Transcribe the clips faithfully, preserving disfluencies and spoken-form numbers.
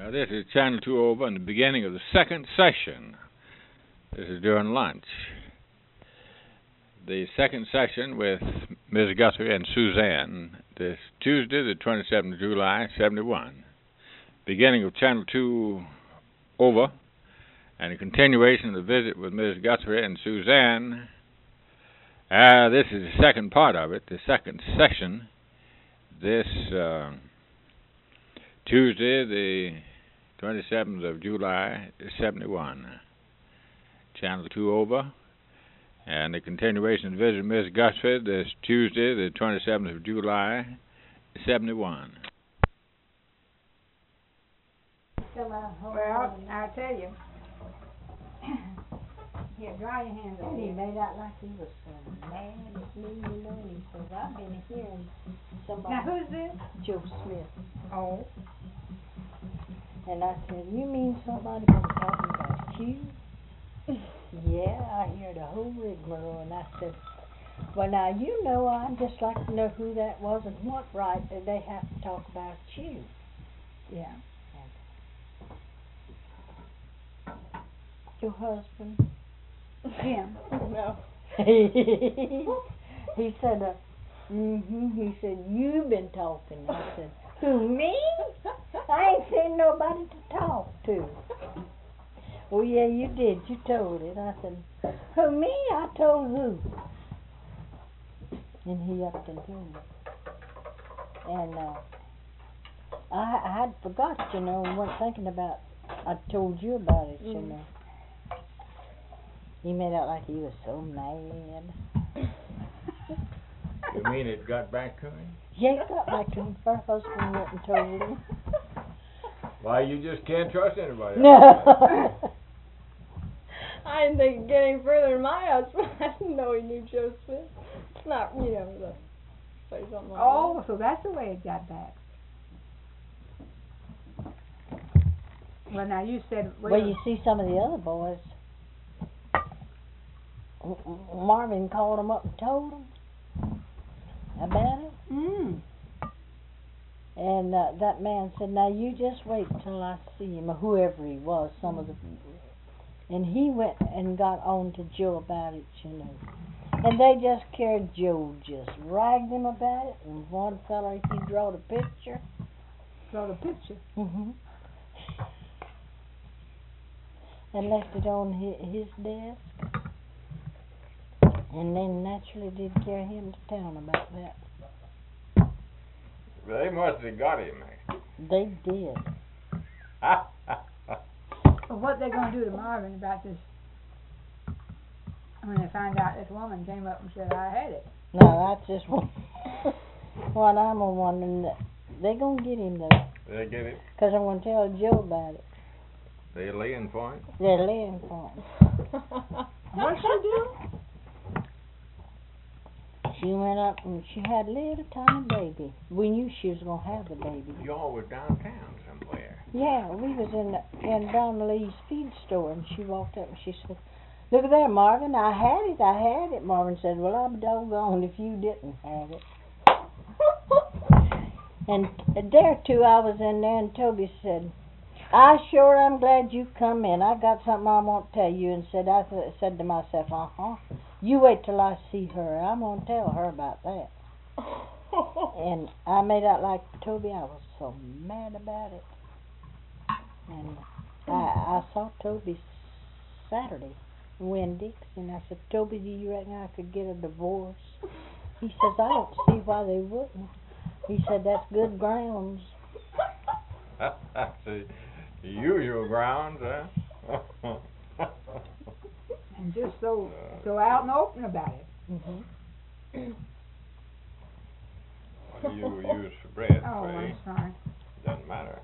Uh, this is Channel two over and the beginning of the second session. This is during lunch. The second session with Miz Guthrie and Suzanne this Tuesday, the twenty-seventh of July, seventy-one. Beginning of Channel two over and a continuation of the visit with Miz Guthrie and Suzanne. Uh, this is the second part of it, the second session. This uh, Tuesday, the twenty-seventh of July, seventy-one. Channel two over. And the continuation of the visit with Miz Guthrie this Tuesday, the twenty-seventh of July, seventy-one. Well, I'll tell you. Here, dry your hands on He here. made out like he was so mad at me, you know, and he says, I've been hearing somebody. Now, who's this? Joe Smith. Oh. And I said, you mean somebody been talking about you? Yeah, I hear the whole rigmarole, and I said, well, now, you know, I'd just like to know who that was and what right did they have to talk about you. Yeah. Your husband? Jim. No. He said, uh, mm-hmm, he said, you've been talking. I said, who, me? I ain't seen nobody to talk to. Oh, yeah, you did. You told it. I said, who, me? I told who? And he upped and told me. And uh, I, I had forgot, you know, and wasn't thinking about, I told you about it, mm. you know. He made out like he was so mad. You mean it got back to him? Yeah, it got back to him. Her husband went and told him. Why, you just can't trust anybody. No. I didn't think it'd get any further than my husband. I didn't know he knew Joe Smith. It's not, you know, the, say something like Oh, so that's the way it got back. Well, now you said... Well, you see some of the other boys. Marvin called them up and told them about it. Mm. And uh, that man said, now you just wait till I see him, or whoever he was, some of the... And he went and got on to Joe about it, you know. And they just carried Joe, just ragged him about it. And one fella, he drawed a picture. Draw the picture? Mm-hmm. And left it on his, his desk. And then naturally did carry him to town about that. Well, they must have got him. They did. Well, what they going to do to Marvin about this? When they find out this woman came up and said, I had it. No, that's just what, what I'm wondering. They're going to get him, though. They get it? Because I'm going to tell Joe about it. They're laying for him? They're laying for him. What'd she do? She went up and she had a little tiny baby. We knew she was going to have the baby. Y'all were downtown somewhere. Yeah, we was in the, in Don Lee's feed store, and she walked up and she said, look at there, Marvin, I had it, I had it. Marvin said, well, I'm doggone if you didn't have it. And there too, I was in there, and Toby said, I sure am glad you come in. I got something I want to tell you. And said, I th- said to myself, uh-huh, you wait till I see her. I'm going to tell her about that. And I made out like Toby. I was so mad about it. And I, I saw Toby Saturday, Wendy, and I said, Toby, do you reckon I could get a divorce? He says, I don't see why they wouldn't. He said, that's good grounds. The usual grounds, huh? And just so so out and open about it. Mm-hmm. What do you use for bread, Oh, Ray? I'm sorry. Doesn't matter.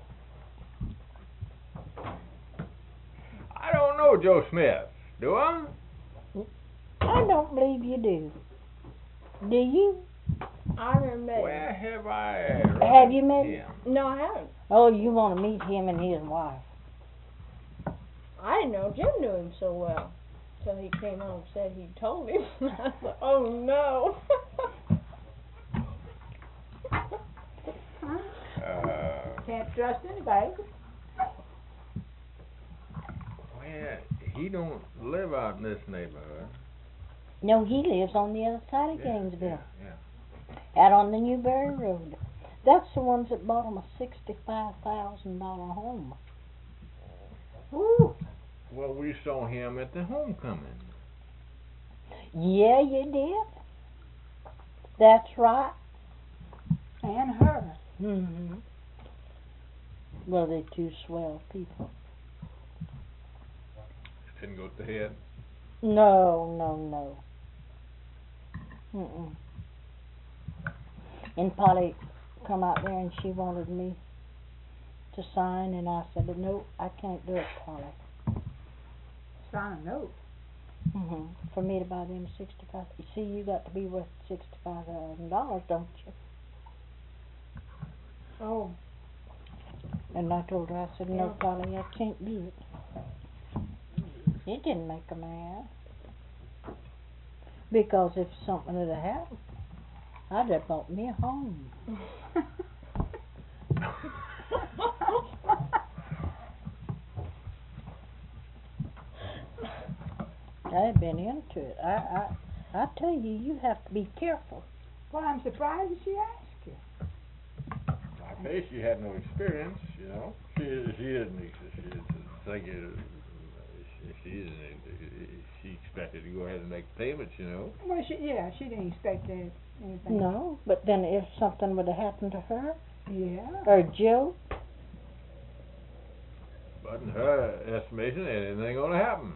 I don't know Joe Smith, do I? I don't believe you do. Do you? I remember. Where have I Have you met him? No, I haven't. Oh, you want to meet him and his wife. I didn't know Jim knew him so well. Until he came home and said he told him. I thought, oh no. Huh? Uh, Can't trust anybody. Yeah, he don't live out in this neighborhood. No, he lives on the other side of Yeah, Gainesville, yeah, out on the Newberry Road. That's the ones that bought him a sixty-five thousand dollar home. Ooh, yeah. Well, we saw him at the homecoming. Yeah, you did. That's right. and her. Mm-hmm. Well, they're two swell people. Didn't go to the head. No, no, no. Mm-mm. And Polly come out there and she wanted me to sign, and I said, no, I can't do it, Polly. Sign a note. Mm-hmm. For me to buy them sixty-five. You see, you got to be worth sixty-five thousand dollars, don't you? Oh, And I told her, I said, no, Polly, I can't do it. It didn't make her mad. Because if something had happened, I'd have bought me a home. I've been into it. I, I, I tell you, you have to be careful. well, I'm surprised that she asked you. I say she had no experience, you know. She she didn't she didn't think it. She didn't. She expected to go ahead and make payments, you know. Well, she, yeah, she didn't expect that, anything. No, but then if something would have happened to her Yeah. or Joe, But in her estimation, anything gonna happen.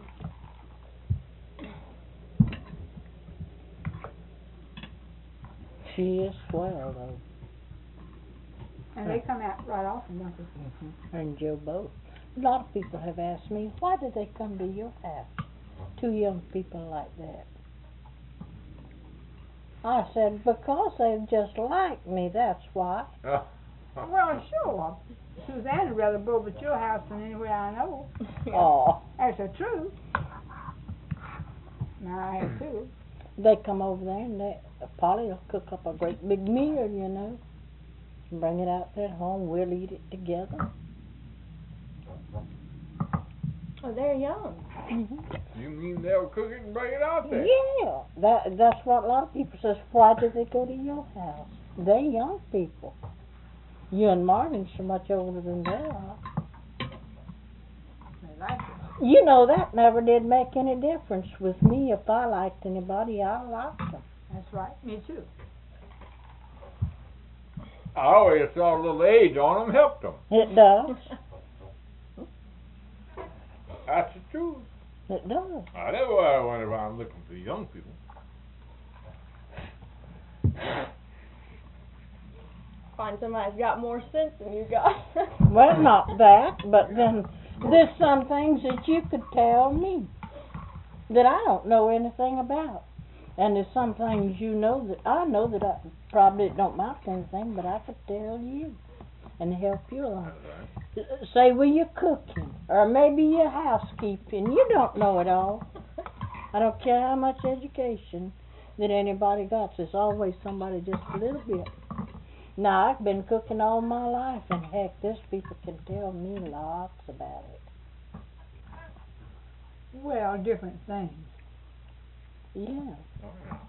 she is swell though. And they come out right off and nothing. Mm-hmm. Her and Joe both. A lot of people have asked me, why did they come to your house? Two young people like that. I said, because they just like me, that's why. Well, sure. Suzanne would rather go over at your house than anywhere I know. Oh, That's the truth. Now, I have too. they come over there and they, Polly will cook up a great big meal, you know. Bring it out there at home, we'll eat it together. Oh, they're young. Mm-hmm. You mean they'll cook it and bring it out there? Yeah, that that's what a lot of people says. Why did they go to your house? They young people. You and Marvin's so much older than they are. They like it. You know that never did make any difference with me. If I liked anybody, I liked them. That's right. Me too. I always saw a little age on them helped them. It does. That's the truth. It does. I never went around looking for young people. Find somebody who's got more sense than you got. Well, not that, but then there's some things that you could tell me that I don't know anything about. And there's some things you know that I know that I probably don't amount to anything, but I could tell you and help you along. Say, well, you're cooking, or maybe you're housekeeping. You don't know it all. I don't care how much education that anybody got. There's always somebody just a little bit. Now, I've been cooking all my life, and heck, this people can tell me lots about it. Well, different things. Yeah. Oh, yeah.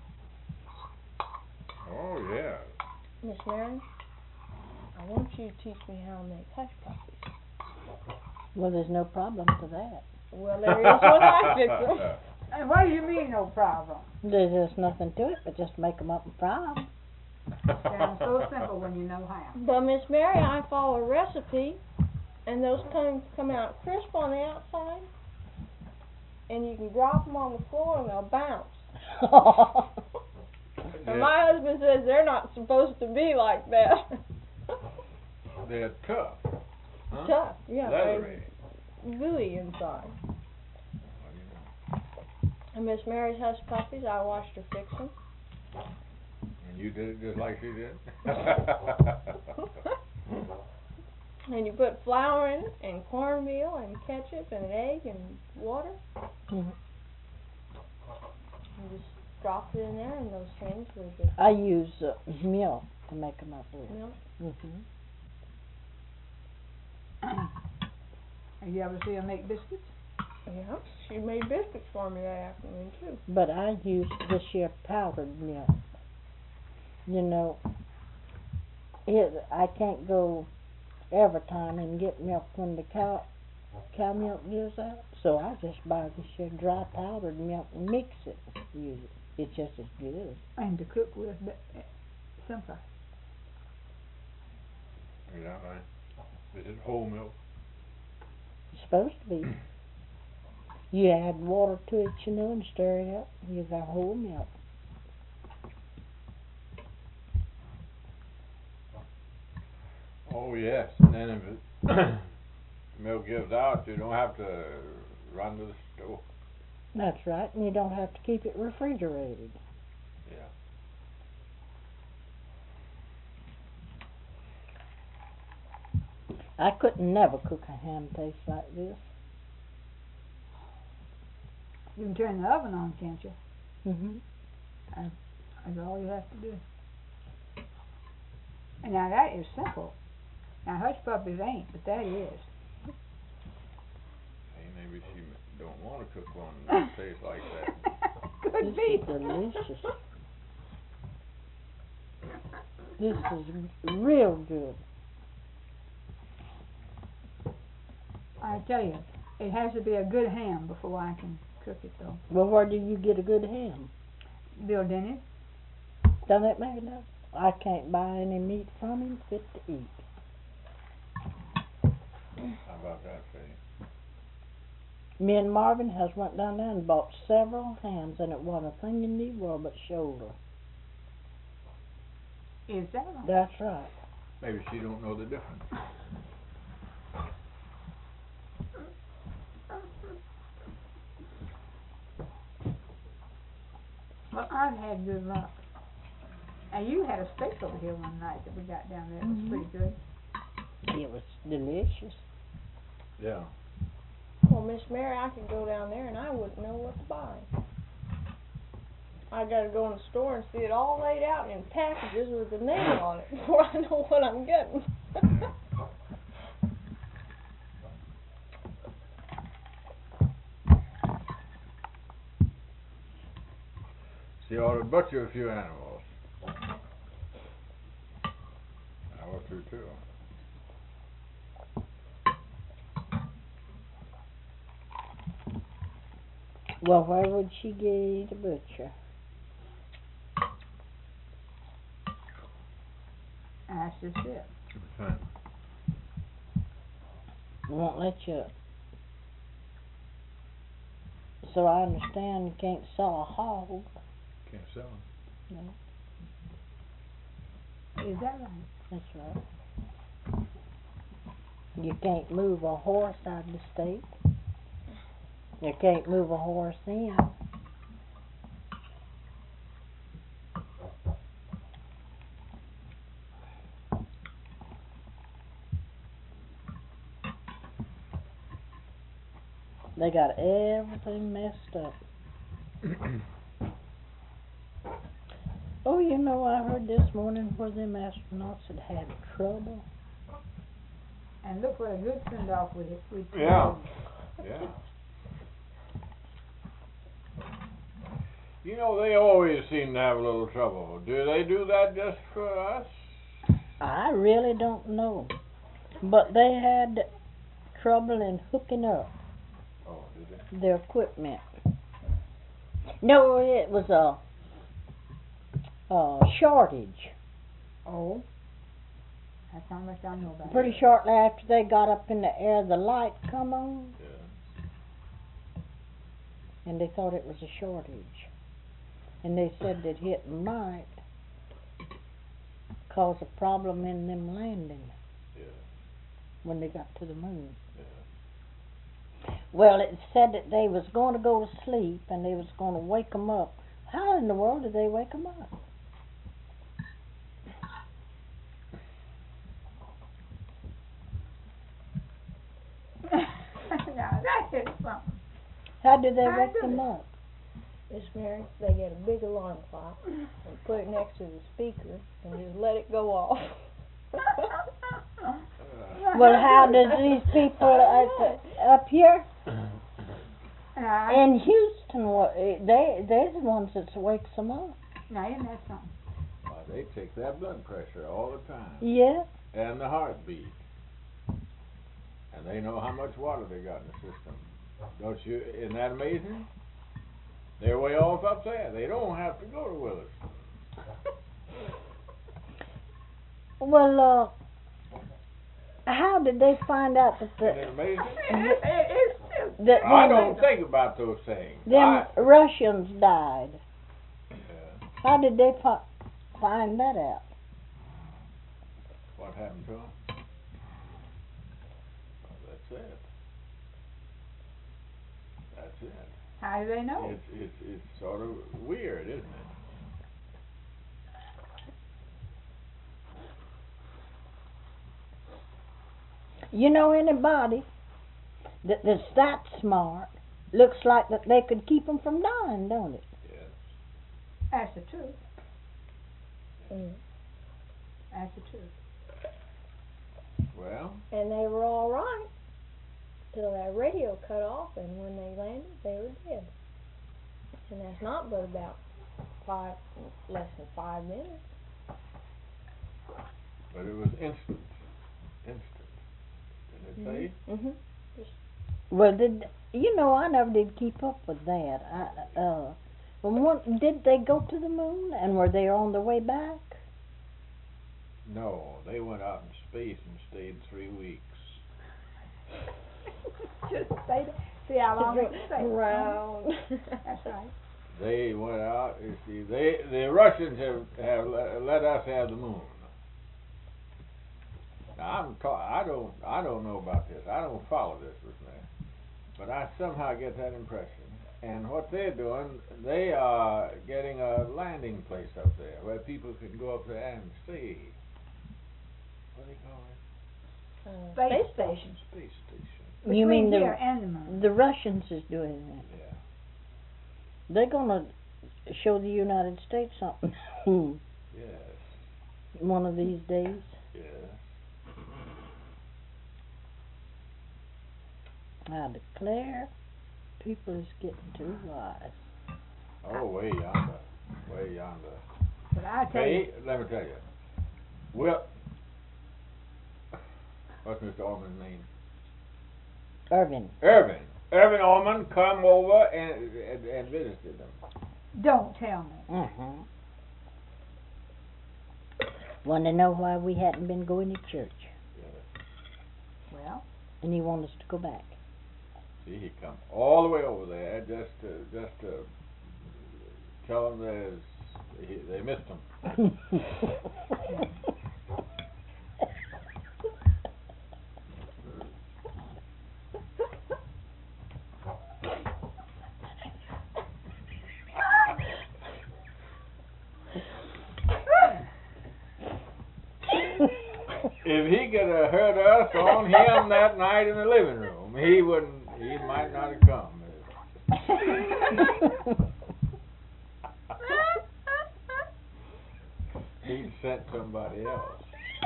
Oh, yeah. Miss Mary, I want you to teach me how to make hush puppies. Well, there's no problem to that. Well, there is when I fix them. And what do you mean, no problem? There's just nothing to it, but just make them up and fry them. Sounds so simple when you know how. But Miss Mary, I follow a recipe, and those come come out crisp on the outside, and you can drop them on the floor and they'll bounce. And my husband says they're not supposed to be like that. They're tough. Huh? Tough, yeah. Leathery. they're Gooey inside. And Miss Mary's hush puppies, I watched her fix them. And you did it just like she did? And you put flour in it, and cornmeal, and ketchup, and an egg, and water. Mhm. And just drop it in there, and those things will just I use uh, milk to make them up with. melt. Mm-hmm. Have you ever seen them make biscuits? Yeah, she made biscuits for me that afternoon too. But I use this year powdered milk. You know, it, I can't go every time and get milk when the cow cow milk gives out. So I just buy this year dry powdered milk and mix it. Use it. It's just as good. And to cook with, but uh, simpler. Is that right? Is it whole milk? It's supposed to be. You add water to it, you know, and stir it up. You got whole milk. Oh, yes. And then if it milk gives out, you don't have to run to the store. That's right, and you don't have to keep it refrigerated. Yeah. I couldn't never cook a ham taste like this. You can turn the oven on, can't you? Mm-hmm. That's all you have to do. And now that is simple. Now hush puppies ain't, but that is. Hey, maybe she don't want to cook one that tastes like that. Could This be. is delicious. This is real good. I tell you, it has to be a good ham before I can cook it, though. Well, where do you get a good ham? Bill Dennis. Doesn't that make enough? I can't buy any meat from him fit to eat. How about that, say? Me and Marvin has went down there and bought several hams, and it wasn't a thing in the world but shoulder. Is that right? That's right. Maybe she don't know the difference. Well, I've had good luck. And you had a steak over here one night that we got down there. It was Mhm. pretty good. It was delicious. Yeah. Well, Miss Mary, I could go down there and I wouldn't know what to buy. I gotta go in the store and see it all laid out in packages with the name on it before I know what I'm getting. She ought to butcher a few animals. I ought to too. Well, where would she get a butcher? That's just it. Huh. Won't let you. So I understand you can't sell a hog. Can't sell them. No, Is that right? that's right. You can't move a horse out of the state. You can't move a horse in. They got everything messed up. Oh, you know, I heard this morning where them astronauts had had trouble. And look what a good send off we we Yeah. Yeah. You know, they always seem to have a little trouble. Do they do that just for us? I really don't know. But they had trouble in hooking up Oh, did they? their equipment. No, it was a, a shortage. Oh. That's how much I know about Pretty it. shortly after they got up in the air, the light come on, Yeah. and they thought it was a shortage. And they said that it might cause a problem in them landing Yeah. when they got to the moon. Yeah. Well, it said that they was going to go to sleep and they was going to wake 'em up. How in the world did they wake 'em up? Now that is something. How did they How wake did 'em it? up? Miss Mary, they get a big alarm clock and put it next to the speaker and just let it go off. Well, how does these people up, up here? Uh, And Houston, wa- eh, they they're the ones that wakes them up. now isn't that something? Well, they take that blood pressure all the time. Yeah. And the heartbeat. And they know how much water they got in the system. Don't you? Isn't that amazing? They're way off up there. They don't have to go to Willis. Well, uh, how did they find out that Isn't it the amazing? It, it, it's just, that I when don't think about those things. them I, Russians died? yeah. How did they fi- find that out? What happened to them? Well, that's it. That's it. how do they know? It's it's it's sort of weird, isn't it? You know anybody that that's that smart? Looks like that they could keep them from dying, don't it? Yes. That's the truth. Mm. That's the truth. Well, And they were all right till that radio cut off, and when they landed, they were dead. And that's not but about five, less than five minutes. but it was instant. Instant. Didn't it say? Mhm. Well, did you know? I never did keep up with that. I uh, well, one, did they go to the moon and were they on their way back? No, they went out in space and stayed three weeks. Just stay there. See how long they can stay. Round. That's right. They went out. You see, they the Russians have have let, let us have the moon. Now I'm ta- I don't I don't know about this. I don't follow this with me, but I somehow get that impression. And what they're doing, they are getting a landing place up there where people can go up there and stay. What do they call it? Uh, Space space station. Space station. You mean Between the here and the moon. the Russians is doing that? Yeah. They're gonna show the United States something Yes. one of these days. Yes. I declare, people is getting too wise. Oh, way yonder. Way yonder. But I tell you, Hey, let me tell you. Well, what's Mister Orman's name? Irvin. Irvin. Irvin Orman come over and and, and visited them. don't tell me. Mm-hmm. Want to know why we hadn't been going to church, Yes. Well, and he wanted us to go back. See, he come all the way over there just to just to tell them there's he, they missed him. If he could have heard us on him that night in the living room, he wouldn't. He might not have come. He'd sent somebody else.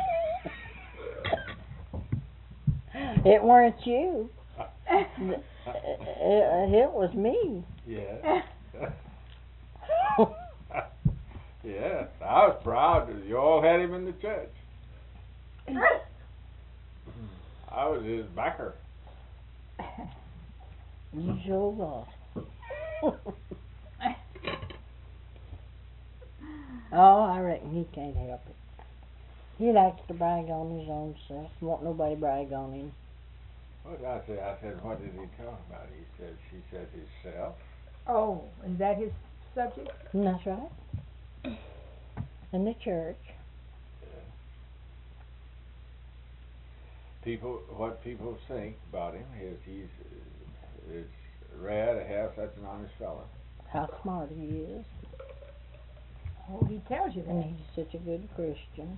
It weren't you. It, it, it was me. Yeah. Yes, I was proud that you all had him in the church. I was his backer. You sure was. Oh, I reckon he can't help it. He likes to brag on his own self. Won't nobody brag on him. What did I say? I said, what did he talk about? He said, she said himself. oh, is that his subject? And that's right. In the church. Yeah. People, what people think about him is he's, uh, it's rare to have such an honest fellow. How smart he is. Oh, he tells you And that. he's such a good Christian.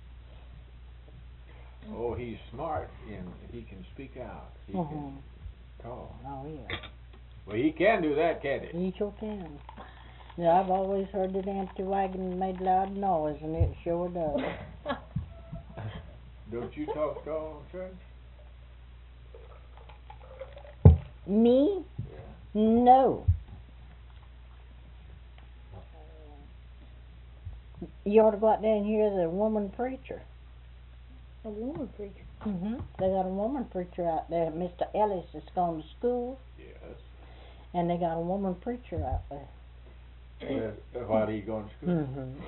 Oh, he's smart and he can speak out. He Mhm. can talk. Oh, yeah. Well, he can do that, can't he? He sure can. Yeah, I've always heard that empty wagon made loud noise, and it sure does. Don't you talk to all church? Me? Yeah. No. You ought to go out there and hear the woman preacher. A woman preacher. hmm They got a woman preacher out there, Mister Ellis, that's gone to school, Yes. and they got a woman preacher out there. Well, why did he go to school? hmm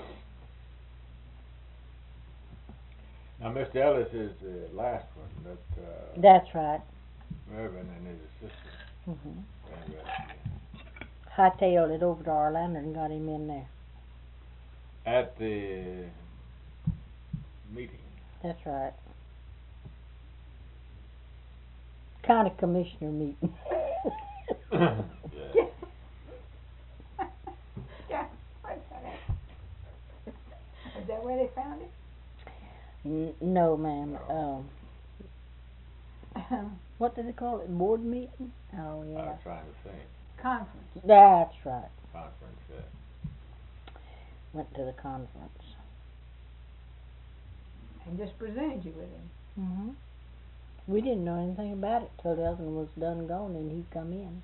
Now, Mister Ellis is the last one, but uh, That's right. Mervyn and his assistant. hmm They arrested him. Hightailed it over to Orlando and got him in there. At the meeting. That's right. County commissioner meeting. Yeah. Yeah, what's that? Is that where they found it? N- no, ma'am. Um, what do they call it? Board meeting? Oh, I yeah. was trying to think. Conference. That's right. Conference, yeah. Went to the conference. And just presented you with him. hmm We didn't know anything about it till the other one was done and gone, and he come in.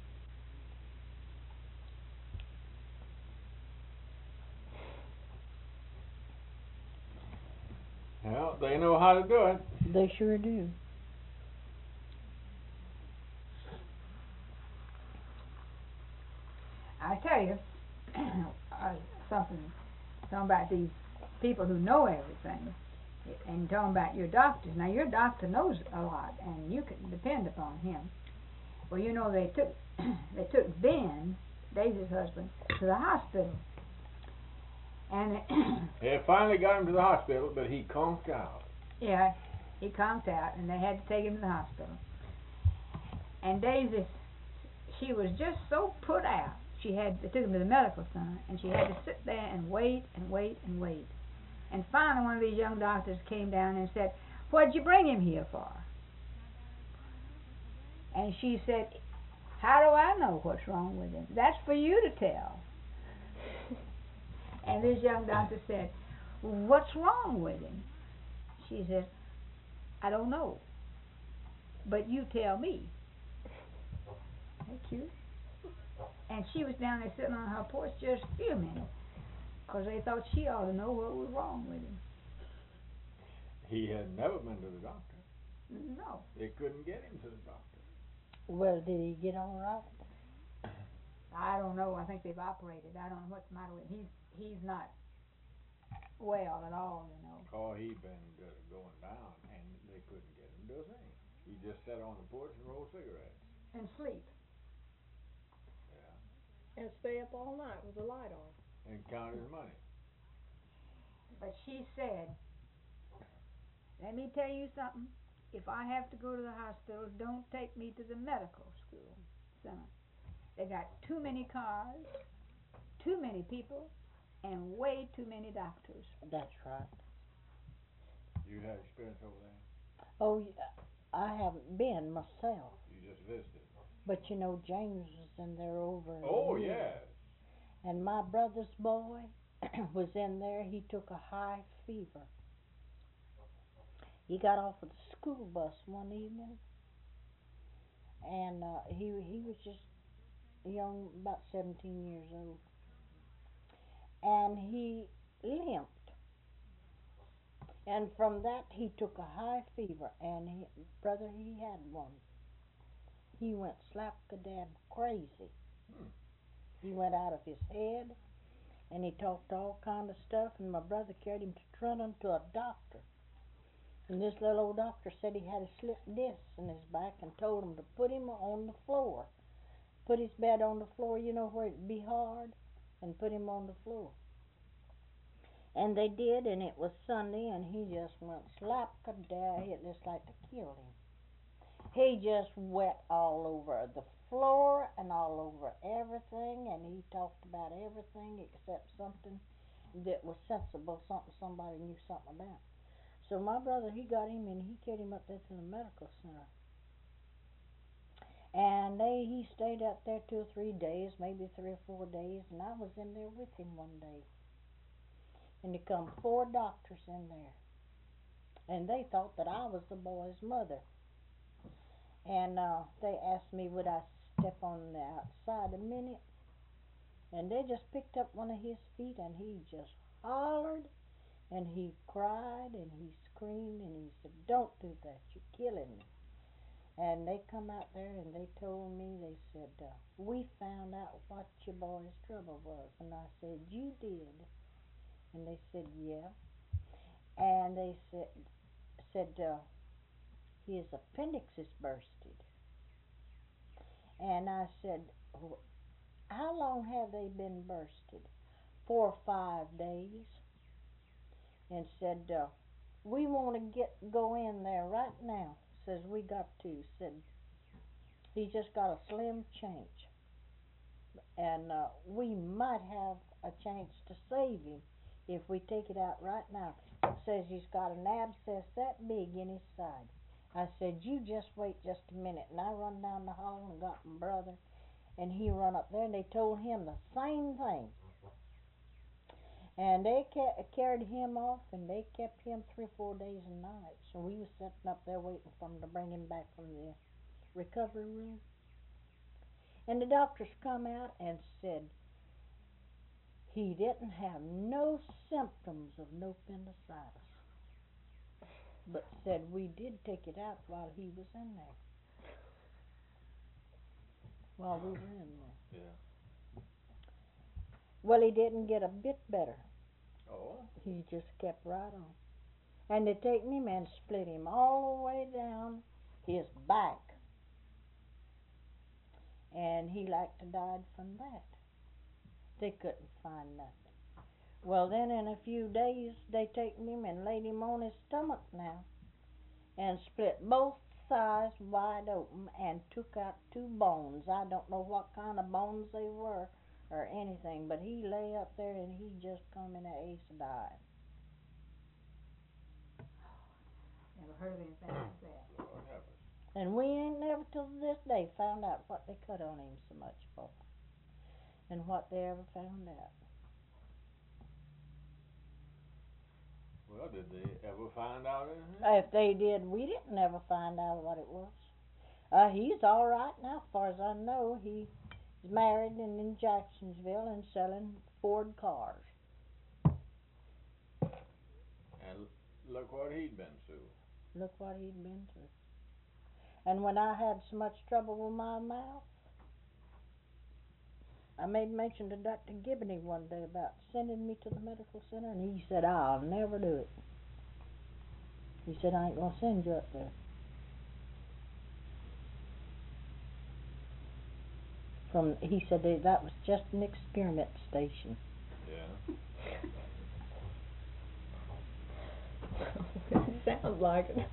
Well, they know how to do it. They sure do. I tell you, uh, something, talking about these people who know everything, and talking about your doctors. Now, your doctor knows a lot, and you can depend upon him. Well, you know, they took they took Ben, Daisy's husband, to the hospital, and They finally got him to the hospital, but he conked out. yeah, he conked out, and they had to take him to the hospital. And Daisy, she was just so put out. She had they took him to the medical center, and she had to sit there and wait and wait and wait. And finally, one of these young doctors came down and said, "What'd you bring him here for?" And she said, "How do I know what's wrong with him? That's for you to tell." And this young doctor said, "What's wrong with him?" She said, "I don't know, but you tell me." Ain't that cute? And she was down there sitting on her porch just fuming, because they thought she ought to know what was wrong with him. He had never been to the doctor. No. They couldn't get him to the doctor. Well, did he get all right? I don't know. I think they've operated. I don't know what's the matter with him. He's, he's not well at all, you know. Oh, he'd been go- going down, and they couldn't get him to do a thing. He just sat on the porch and rolled cigarettes. And sleep. Yeah. And stay up all night with the light on. And count his money. But she said, "Let me tell you something. If I have to go to the hospital, don't take me to the medical school center. They got too many cars, too many people, and way too many doctors." That's right. You had experience over there? Oh, yeah, I haven't been myself, You just visited. but you know James was in there over. in Oh, the year. yes. And my brother's boy was in there. He took a high fever. He got off of the school bus one evening, and uh, he he was just young, about seventeen years old, and he limped. And from that, he took a high fever, and he, brother, he had one. He went slap-a-dab crazy. Hmm. He went out of his head, and he talked all kind of stuff, and my brother carried him to Trenton to a doctor. And this little old doctor said he had a slip disc in his back and told him to put him on the floor. Put his bed on the floor, you know, where it'd be hard, and put him on the floor. And they did, and it was Sunday, and he just went slap-a-dab. It just like to kill him. He just wet all over the floor and all over everything, and he talked about everything except something that was sensible, something somebody knew something about. So my brother, he got him, and he carried him up there to the medical center. And they, he stayed up there two or three days, maybe three or four days, and I was in there with him one day. And there come four doctors in there, and they thought that I was the boy's mother. And uh, they asked me would I stay kept on the outside a minute, and they just picked up one of his feet, and he just hollered, and he cried, and he screamed, and he said, "Don't do that, you're killing me." And they come out there, and they told me, they said, uh, "We found out what your boy's trouble was." And I said, "You did?" And they said, "Yeah." And they said, said uh, his appendix is bursted. And I said, "How long have they been bursted?" "Four or five days." And said, uh, "We want to get go in there right now." Says, "We got to." Said, "He just got a slim change, and uh, we might have a chance to save him if we take it out right now." Says he's got an abscess that big in his side. I said, "You just wait just a minute." And I run down the hall and got my brother, and he run up there, and they told him the same thing. And they ca- carried him off, and they kept him three or four days and nights. So we was sitting up there waiting for them to bring him back from the recovery room. And the doctors come out and said he didn't have no symptoms of no appendicitis, but said we did take it out while he was in there. While we were in there. Yeah. Well, he didn't get a bit better. Oh. He just kept right on. And they taken him and split him all the way down his back. And he like to died from that. They couldn't find nothing. Well, then in a few days, they taken him and laid him on his stomach now, and split both sides wide open and took out two bones. I don't know what kind of bones they were or anything, but he lay up there and he just come in a ace of dying. Never heard of anything like that. Lord help us. And we ain't never till this day found out what they cut on him so much for, and what they ever found out. Well, did they ever find out anything? If they did, we didn't ever find out what it was. Uh, he's all right now, as far as I know. He's married and in Jacksonville and selling Ford cars. And look what he'd been through. Look what he'd been through. And when I had so much trouble with my mouth, I made mention to Doctor Gibney one day about sending me to the medical center, and he said, "I'll never do it." He said, "I ain't going to send you up there." From He said that, that was just an experiment station. Yeah. It sounds like it.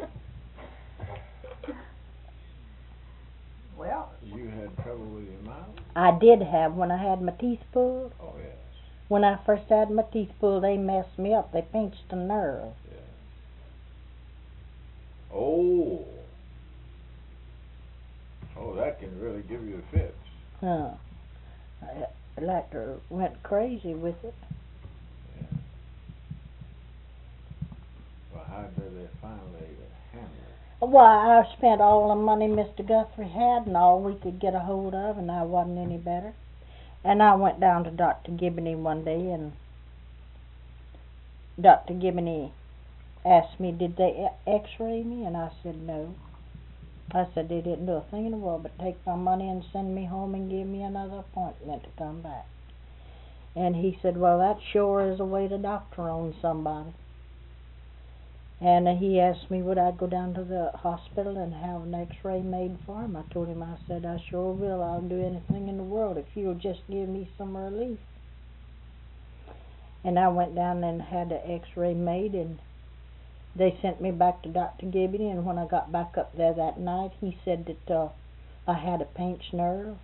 Well, You had trouble with your mouth? I did have when I had my teeth pulled. Oh, yes. When I first had my teeth pulled, they messed me up. They pinched a nerve. Yeah. Oh. Oh, that can really give you a fit. Huh. I, I like to went crazy with it. Yeah. Well, how did they finally handle it? Well, I spent all the money Mister Guthrie had and all we could get a hold of, and I wasn't any better. And I went down to Doctor Gibney one day, and Doctor Gibney asked me, did they x-ray me? And I said, no. I said, they didn't do a thing in the world but take my money and send me home and give me another appointment to come back. And he said, well, that sure is a way to doctor on somebody. And he asked me would I go down to the hospital and have an x-ray made for him. I told him, I said, I sure will. I'll do anything in the world if you'll just give me some relief. And I went down and had an x-ray made, and they sent me back to Doctor Gibney. And when I got back up there that night, he said that uh, I had a pinched nerve.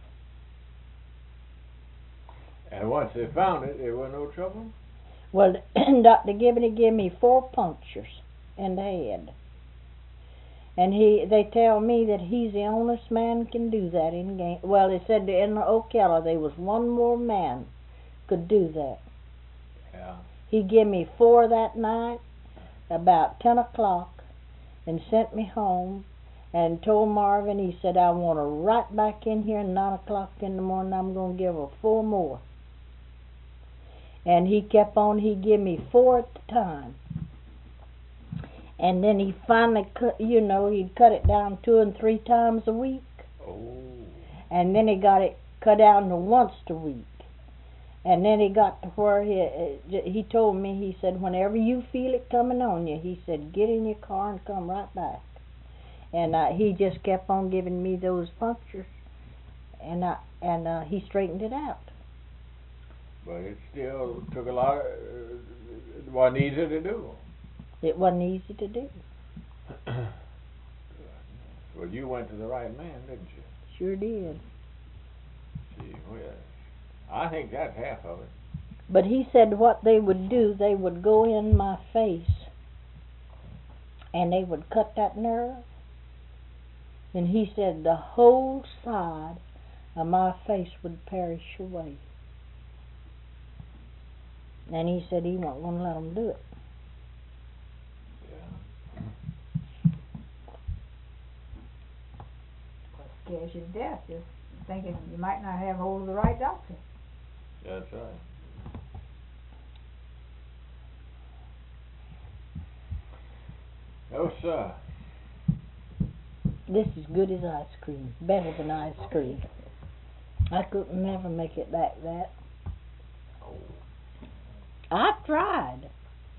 And once they found it, there was no trouble? Well, Doctor Gibney gave me four punctures in the head. And he, they tell me that he's the only man can do that in game. Well, they said in Ocala there was one more man could do that. Yeah. He gave me four that night, about ten o'clock, and sent me home. and told Marvin, he said, I want her right back in here at nine o'clock in the morning. I'm going to give her four more. And he kept on, he give me four at the time. And then he finally cut, you know, he'd cut it down two and three times a week. Oh. And then he got it cut down to once a week. And then he got to where he, he told me, he said, whenever you feel it coming on you, he said, get in your car and come right back. And uh, he just kept on giving me those punctures, and I, and uh, he straightened it out. But it still took a lot of, uh, it wasn't easy to do. It wasn't easy to do. Well, you went to the right man, didn't you? Sure did. Gee, well, I think that's half of it. But he said what they would do, they would go in my face, and they would cut that nerve. And he said the whole side of my face would perish away. And he said he wasn't going to let them do it. Yeah. What scares you to death, just thinking you might not have hold of the right doctor. That's right. No, sir. This is good as ice cream, better than ice cream. I couldn't never make it like that. Oh. I tried.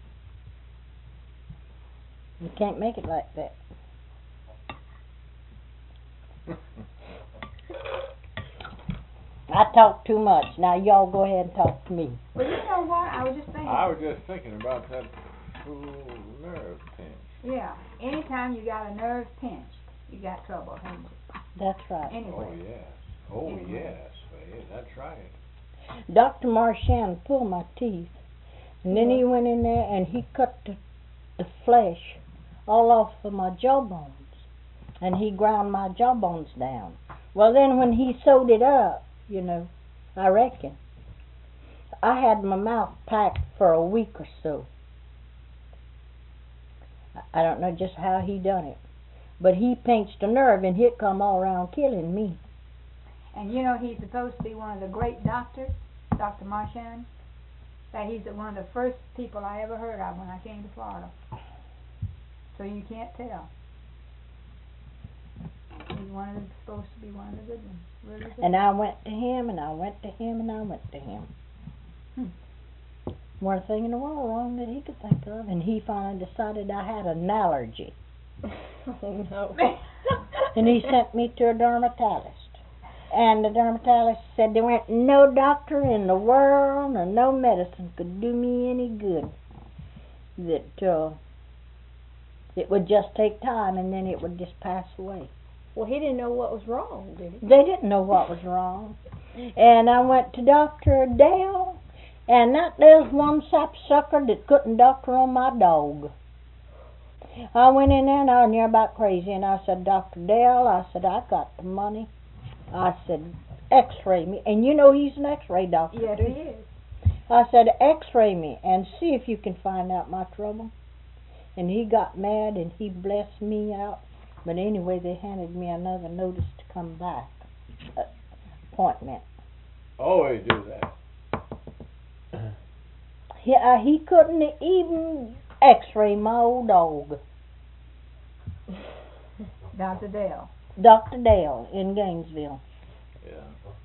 You can't make it like that. I talk too much. Now y'all go ahead and talk to me. Well, you know what? I was just thinking. I was just thinking about that fool nerve pinch. Yeah. Anytime you got a nerve pinched, you got trouble, haven't you? That's right. Anyway. Oh, yes. Oh, Anyway. yes. Faye, that's right. Doctor Marchand pulled my teeth, and then he went in there and he cut the, the flesh all off of my jawbones, and he ground my jawbones down. Well, then when he sewed it up, you know, I reckon, I had my mouth packed for a week or so. I don't know just how he done it, but he pinched a nerve and he'd come all around killing me. And you know he's supposed to be one of the great doctors, Doctor Marchand. That he's one of the first people I ever heard of when I came to Florida. So you can't tell. He's one of the, supposed to be one of the good ones. Really good. And I went to him, and I went to him, and I went to him. Hmm. One thing in the world wrong that he could think of, and he finally decided I had an allergy. Oh no. And he sent me to a dermatologist. And the dermatologist said there weren't no doctor in the world or no medicine could do me any good. That uh, it would just take time and then it would just pass away. Well, he didn't know what was wrong, did he? They didn't know what was wrong. And I went to Doctor Dale, and that there's one sapsucker that couldn't doctor on my dog. I went in there and I was near about crazy, and I said, Doctor Dale, I said, I got the money. I said, x-ray me. And you know he's an x-ray doctor. Yes, too. he is. I said, x-ray me and see if you can find out my trouble. And he got mad and he blessed me out. But anyway, they handed me another notice to come back. Uh, appointment. Always do that. He, uh, he couldn't even x-ray my old dog. Doctor Dale. Doctor Dale in Gainesville. Yeah.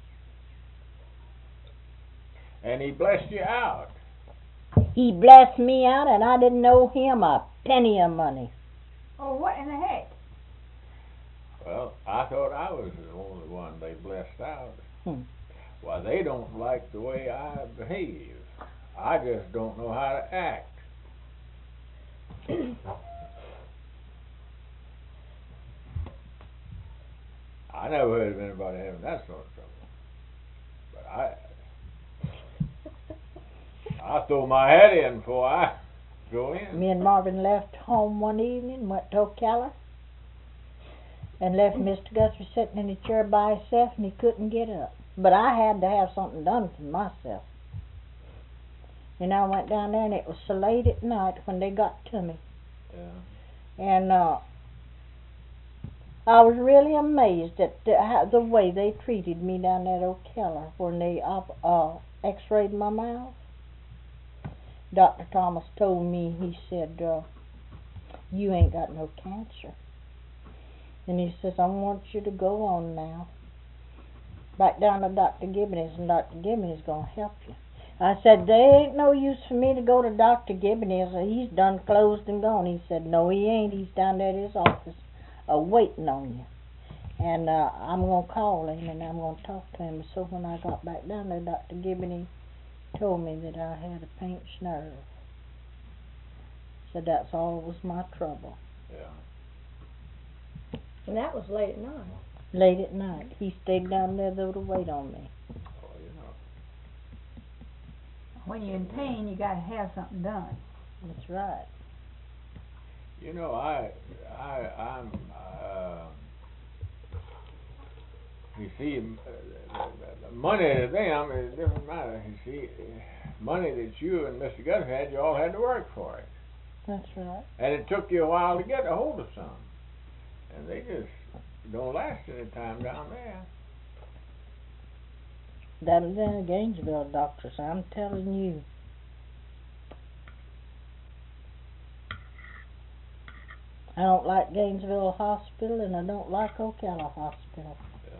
And he blessed you out. He blessed me out, and I didn't owe him a penny of money. Oh, what in the heck? Well, I thought I was the only one they blessed out. Hmm. Why, they don't like the way I behave. I just don't know how to act. I never heard of anybody having that sort of trouble. But I, I throw my head in before I go in. Me and Marvin left home one evening, went to Ocala, and left Mister Guthrie sitting in a chair by himself, and he couldn't get up. But I had to have something done for myself. And I went down there, and it was so late at night when they got to me. Yeah. And uh, I was really amazed at the, how, the way they treated me down there at O'Keller when they op, uh, x-rayed my mouth. Doctor Thomas told me, he said, uh, you ain't got no cancer. And he says, I want you to go on now. Back down to Doctor Gibney's, and Doctor Gibney's going to help you. I said, there ain't no use for me to go to Doctor Gibney's. He's done closed and gone. He said, no, he ain't. He's down there at his office uh, waiting on you. And uh, I'm going to call him, and I'm going to talk to him. So when I got back down there, Doctor Gibney told me that I had a pinched nerve. Said that's all was my trouble. Yeah. And that was late at night. Late at night. He stayed down there, though, to wait on me. Oh, you know. When you're in pain, you gotta have something done. That's right. You know, I, I, I'm, uh, you see, m- uh, the, the money to them, it doesn't matter. You see, uh, money that you and Mister Guthrie had, you all had to work for it. That's right. And it took you a while to get a hold of some. And they just don't last any time down there. Them there Gainesville doctors, I'm telling you. I don't like Gainesville Hospital, and I don't like Ocala Hospital. Yeah.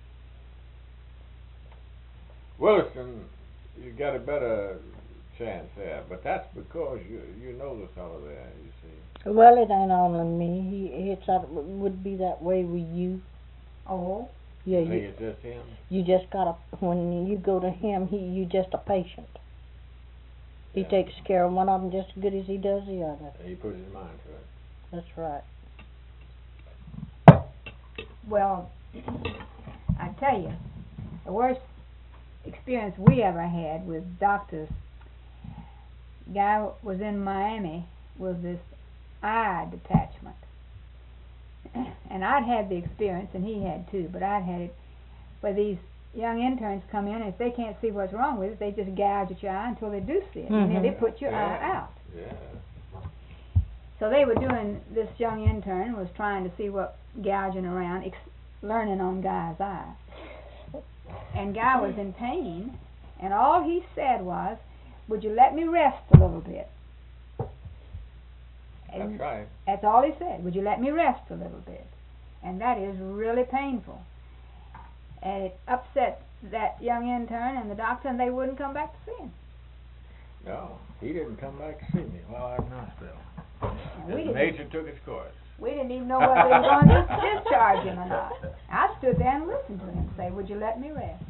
Williston, you got a better chance there, but that's because you you know the fellow there, you see. Well, it ain't only me. He, it's that would be that way with you. Oh, Yeah, You think you it's just him? you just gotta when you go to him, he you just a patient. He Yeah. takes care of one of them just as good as he does the other. And he puts his mind to it. That's right. well, I tell you, the worst experience we ever had with doctors, guy was in Miami with this eye detachment. And I'd had the experience, and he had too, but I'd had it where these young interns come in, and if they can't see what's wrong with it, they just gouge at your eye until they do see it, and then Mhm. they put your Yeah. eye out. Yeah. So they were doing, this young intern was trying to see what gouging around, ex- learning on Guy's eye. And Guy was in pain, and all he said was, would you let me rest a little bit? And That's right. that's all he said, would you let me rest a little bit? And that is really painful. And it upset that young intern and the doctor, and they wouldn't come back to see him. No, he didn't come back to see me while I was in hospital. And we His didn't, nature took its course. we didn't even know whether they were going to discharge him or not. I stood there and listened to him say, would you let me rest?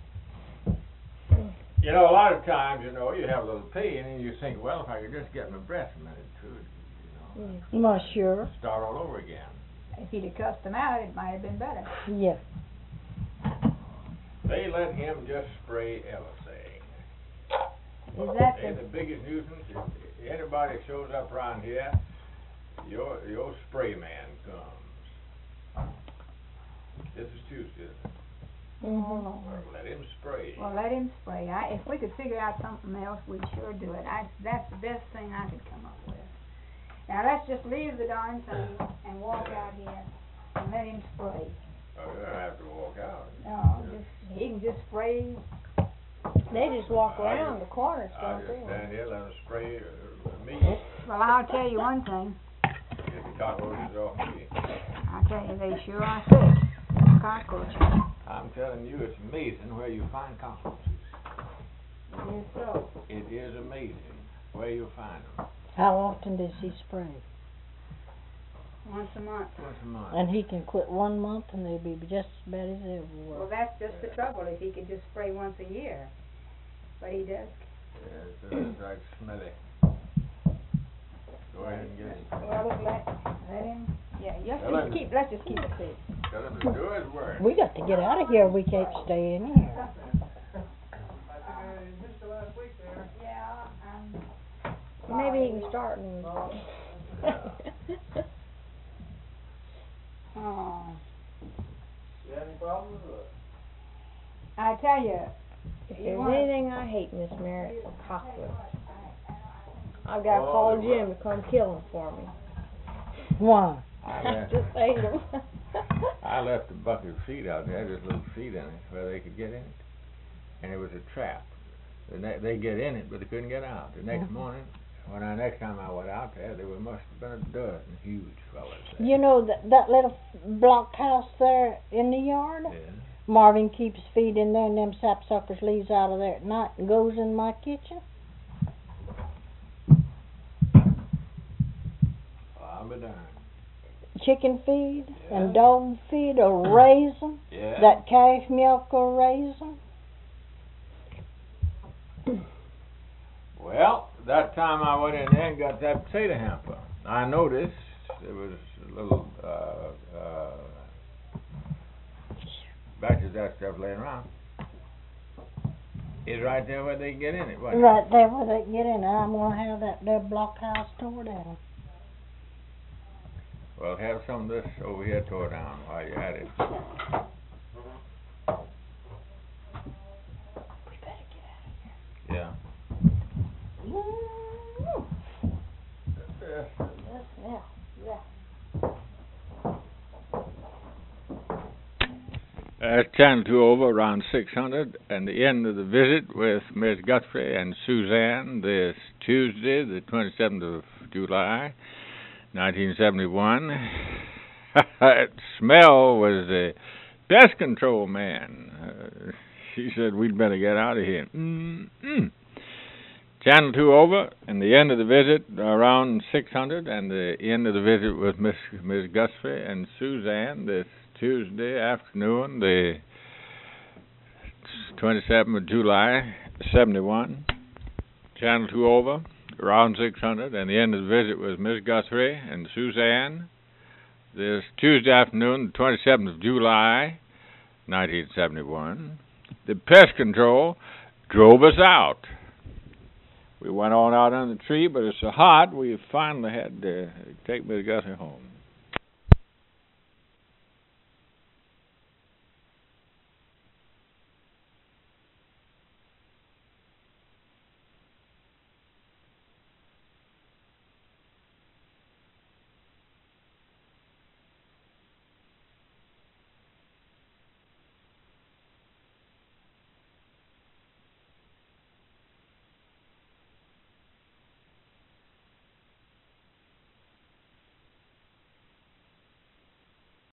You know, a lot of times, you know, you have a little pain and you think, well, if I could just get my breath a minute or two, you know, Well, sure. start all over again. If he'd have cussed him out, it might have been better. Yeah. They let him just spray everything. Is that They're the, the biggest nuisance. If anybody shows up around here, your your spray man comes. This is Tuesday. Mhm. oh, Well, let him spray. well, let him spray. I, if we could figure out something else, we'd sure do it. I, that's the best thing I could come up with. Now let's just leave the darn thing and walk out here and let him spray. Oh, you don't have to walk out. No, just, he can just spray. They just walk I around just- the corners, I'll don't just they? stand here, let him spray uh, me, Well, I'll tell you one thing. get the cockroaches off me. I tell you, they sure are sick. Cockroaches. I'm telling you, it's amazing where you find cockroaches. It is so. It is amazing where you find them. How often does he spray? Once a month. Once a month. And he can quit one month, and they'll be just as bad as ever Well, were. that's just the trouble, if he could just spray once a year. But he does. Yeah, it's, it's like smelly. Go ahead and get it. Well, look, let, let him, yeah, let's Well, just then- keep, let's just keep it safe. Tell him to do his work. We got to get out of here. We can't stay in here. Yeah, um. Maybe he can start and. Oh, You have any problems with it? I tell you, If You there's want- anything I hate, Miss Merritt, it's cockroaches. I've got to Oh, call they Jim to come kill them for me. Why? Yeah. Just hate them. I left a bucket of feed out there, just little feed in it, where they could get in it. And it was a trap. The ne- they get in it, but they couldn't get out. The next Mhm. morning, when I next time I went out there, there were, must have been a dozen huge fellas there. You know that that little block house there in the yard? Yeah. Marvin keeps feed in there, and them sapsuckers leaves out of there at night and goes in my kitchen. Well, I'll be darned. Chicken feed Yeah. and dog feed will raise them. Yeah. That calf milk will raise them. Well, that time I went in there and got that potato hamper, I noticed there was a little uh, uh, batches of that stuff laying around. It's right there where they get in it, wasn't it? Right there where they get in. I'm gonna have that there block house tore down. Well, have some of this over here tore down while you're at it. We better get out of here. Yeah. Mm. Yes. Yes, yeah, yeah. That's Channel two over around six hundred, and the end of the visit with Miss Guthrie and Suzanne this Tuesday, the twenty-seventh of July, nineteen seventy-one. That smell was the pest control man. Uh, she said we'd better get out of here. Mm-mm. Channel two over, and the end of the visit around six hundred, and the end of the visit with Miss Miss Guthrie and Suzanne this Tuesday afternoon, the twenty-seventh of July, seventy-one. Channel two over, around six hundred, and the end of the visit with Miss Guthrie and Suzanne this Tuesday afternoon, the twenty-seventh of July, nineteen seventy-one. The pest control drove us out. We went on out under the tree, but it's so hot, we finally had to take Miss Guthrie home.